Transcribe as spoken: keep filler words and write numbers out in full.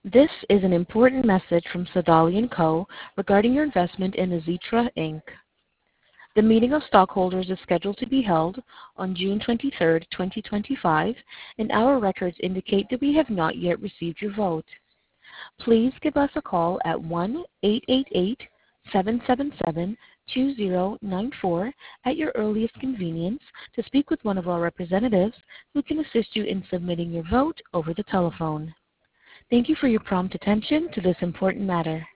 This is an important message from Sadali and Co. regarding your investment in Azitra Incorporated. The meeting of stockholders is scheduled to be held on June twenty-third, twenty twenty-five, and our records indicate that we have not yet received your vote. Please give us a call at one eight eight eight, seven seven seven, two zero nine four at your earliest convenience to speak with one of our representatives who can assist you in submitting your vote over the telephone. Thank you for your prompt attention to this important matter.